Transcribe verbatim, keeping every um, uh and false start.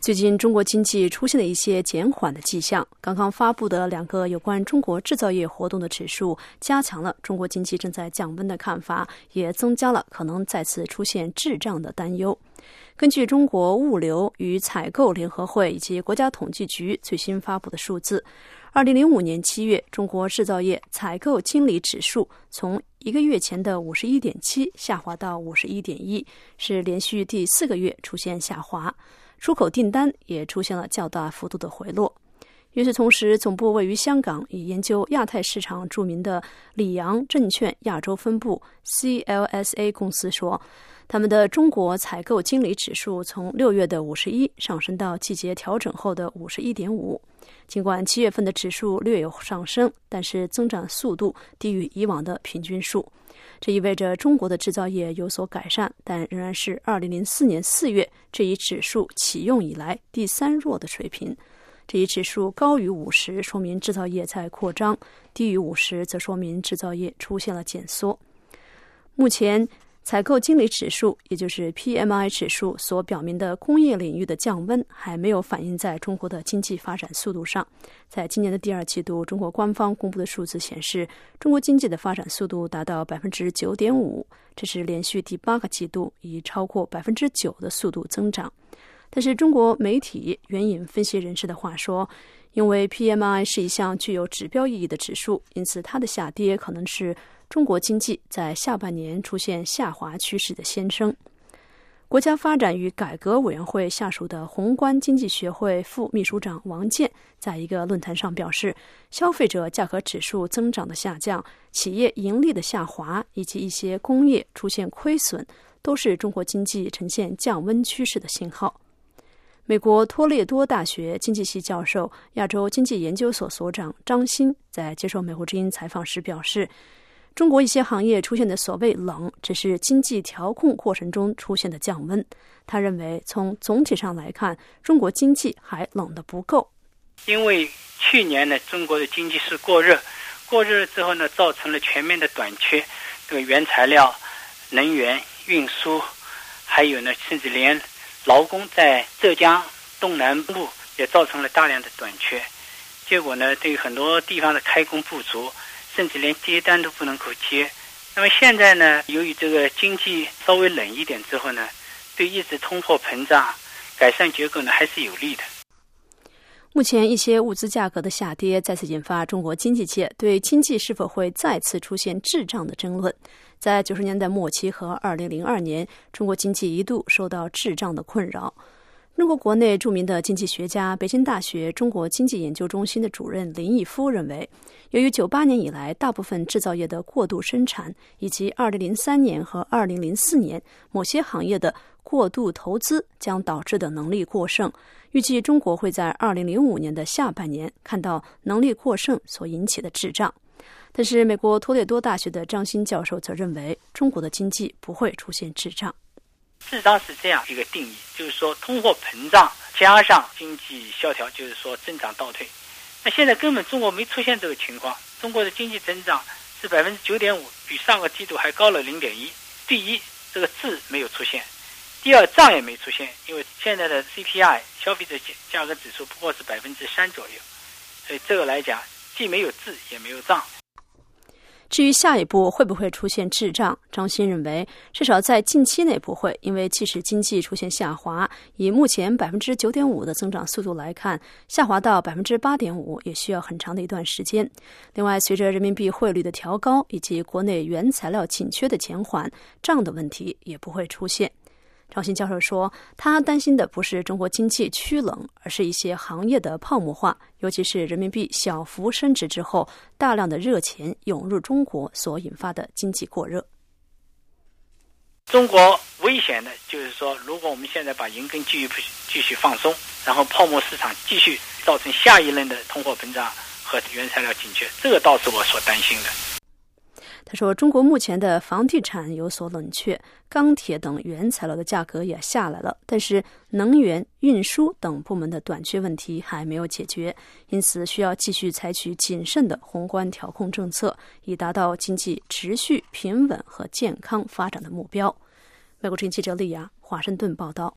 最近中国经济出现了一些减缓的迹象，刚刚发布的两个有关中国制造业活动的指数加强了中国经济正在降温的看法，也增加了可能再次出现滞胀的担忧。根据中国物流与采购联合会以及国家统计局最新发布的数字，二零零五年七月，中国制造业采购经理指数从一个月前的 五十一点七 下滑到 五十一点一， 是连续第四个月出现下滑。出口订单也出现了较大幅度的回落。与此同时，总部位于香港、以研究亚太市场著名的里昂证券亚洲分部 C L S A 公司说，他们的中国采购经理指数从六月的五十一上升到季节调整后的 五十一点五。尽管七月份的指数略有上升，但是增长速度低于以往的平均数。这意味着中国的制造业有所改善，但仍然是二零零四年四月这一指数启用以来第三弱的水平。这一指数高于五十，说明制造业在扩张；低于五十，则说明制造业出现了减缩。目前，采购经理指数，也就是 P M I 指数所表明的工业领域的降温，还没有反映在中国的经济发展速度上。在今年的第二季度，中国官方公布的数字显示，中国经济的发展速度达到 百分之九点五， 这是连续第八个季度以超过 百分之九 的速度增长。但是中国媒体援引分析人士的话说，因为 P M I 是一项具有指标意义的指数，因此它的下跌可能是中国经济在下半年出现下滑趋势的先声。国家发展与改革委员会下属的宏观经济学会副秘书长王健在一个论坛上表示，消费者价格指数增长的下降、企业盈利的下滑以及一些工业出现亏损，都是中国经济呈现降温趋势的信号。美国托列多大学经济系教授、亚洲经济研究所所长张欣在接受美国之音采访时表示，中国一些行业出现的所谓冷，只是经济调控过程中出现的降温。他认为，从总体上来看，中国经济还冷得不够。 因为去年呢，中国的经济是过热，过热之后呢，造成了全面的短缺，这个原材料、能源、运输，还有呢，甚至连劳工在浙江东南部也造成了大量的短缺。结果呢，对于很多地方的开工不足，甚至连接单都不能够接。那么现在呢，由于这个经济稍微冷一点之后呢，对抑制通货膨胀、改善结构呢还是有利的。 目前一些物资价格的下跌再次引发中国经济界对经济是否会再次出现滞胀的争论。在九十年代末期和二零零二年，中国经济一度受到滞胀的困扰。中国国内著名的经济学家、北京大学中国经济研究中心的主任林毅夫认为，由于九八年以来大部分制造业的过度生产，以及二零零三年和二零零四年某些行业的过度投资将导致的能力过剩，预计中国会在二零零五年的下半年看到能力过剩所引起的滞胀。但是美国托列多大学的张欣教授则认为，中国的经济不会出现滞胀。 滞胀是这样一个定义，就是说通货膨胀加上经济萧条，就是说增长倒退。那现在根本中国没出现这个情况，中国的经济增长是 百分之九点五， 比上个季度还高了 零点一。 第一，这个滞没有出现；第二，胀也没出现，因为现在的 C P I 消费者价格指数不过是 百分之三 左右，所以这个来讲既没有滞也没有胀。 至于下一步会不会出现滞胀，张欣认为至少在近期内不会，因为即使经济出现下滑，以目前 百分之九点五 的增长速度来看，下滑到 百分之八点五 也需要很长的一段时间。另外，随着人民币汇率的调高以及国内原材料紧缺的减缓，胀的问题也不会出现。张欣教授说，他担心的不是中国经济趋冷，而是一些行业的泡沫化，尤其是人民币小幅升值之后，大量的热钱涌入中国所引发的经济过热。 中国危险的就是说，如果我们现在把银根继续继续放松，然后泡沫市场继续造成下一轮的通货膨胀和原材料紧缺，这个倒是我所担心的。 他说，中国目前的房地产有所冷却，钢铁等原材料的价格也下来了，但是能源、运输等部门的短缺问题还没有解决，因此需要继续采取谨慎的宏观调控政策，以达到经济持续平稳和健康发展的目标。美国之音记者李雅，华盛顿报道。